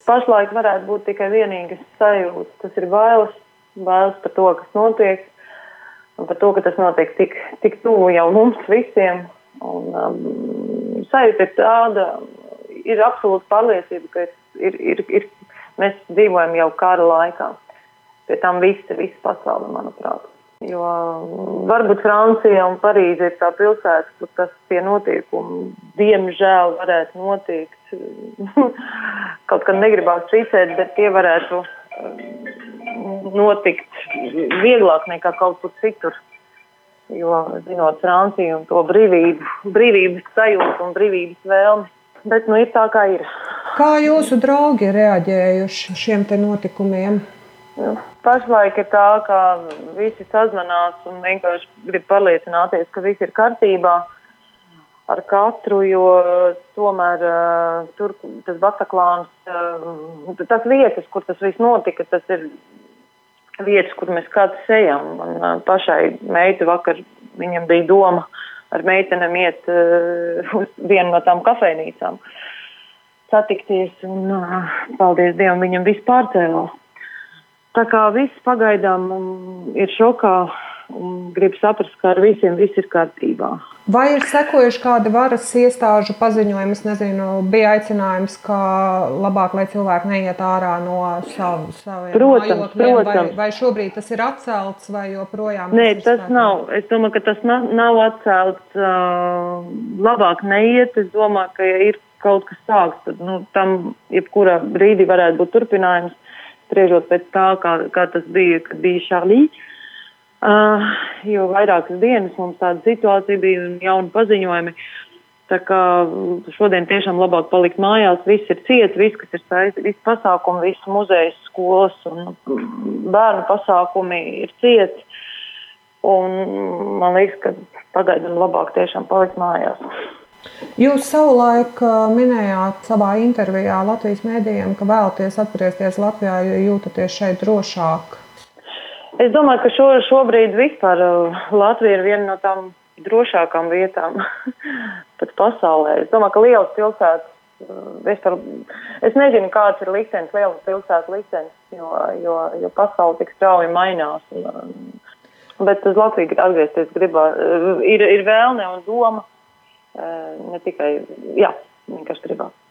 pašlaik varētu būt tikai vienīgas sajūtas. Tas ir bailes par to, kas notiek, un par to, ka tas notiek tik tuvu jau mums visiem. Un sajūta ir tāda, ir absolūta pārliecība, ka mēs dzīvojam jau kara laikā. Pie tam visa pasaule, manuprāt. Jo varbūt Francija un Parīze ir tā pilsēta, kur tas tie notiekumi diemžēl varētu notikt. Kaut kad negribās ticēt, bet tie varētu notikt vieglāk nekā kaut kur citur. Jo, zinot Franciju un to brīvības sajūtu un brīvības vēlmi. Bet, ir tā, kā ir. Kā jūsu draugi reaģējuši šiem te notikumiem? Pašlaik ir tā, ka visi sazvanās un vienkārši grib pārliecināties, ka viss ir kārtībā ar katru, jo tomēr tur tas Bataklāns, tas vietas, kur tas viss notika, tas ir vietas, kur mēs katrs ejam. Un pašai meita vakar, viņam bija doma ar meitenēm iet uz vienu no tām kafejnīcām satikties, un paldies Dievam, viņam viss pārcēlās. Tā kā viss pagaidām ir šokā un grib saprast, ka ar visiem viss ir kārtībā. Vai ir sekojuši kādi varas iestāžu paziņojumi? Es nezinu, bija aicinājums, ka labāk, lai cilvēki neiet ārā no saviem mājokļiem, vai šobrīd tas ir atcelts, vai joprojām? Nē, tas nav. Es domāju, ka tas nav atcelts. Labāk neiet. Es domāju, ka ja ir kaut kas sāks, tad tam jebkurā brīdī varētu būt turpinājums, spriežot pēc tā, kā tas bija, kad bija Charlie. Jo vairākas dienas mums tāda situācija bija un jauni paziņojumi. Tā kā šodien tiešām labāk palikt mājās, viss ir ciets, viss, kas ir saistīts, viss pasākumi, viss muzejs, skolas un bērnu pasākumi ir ciets. Un man liekas, ka pagaidām labāk tiešām palikt mājās. Jūs savulaik minējāt savā intervijā Latvijas mēdījiem, ka vēlaties atgriezties Latvijā, jo jūtaties šeit drošāk. Es domāju, ka šobrīd vispār Latvija ir viena no tām drošākām vietām pat pasaulē. Es domāju, ka lielas pilsētas, es nezinu, kāds ir liktenis, lielas pilsētas liktenis, jo pasaule tik strauji mainās. Bet uz Latviju atgriezties ir vēlme un doma, ne tikai, vienkārši gribās.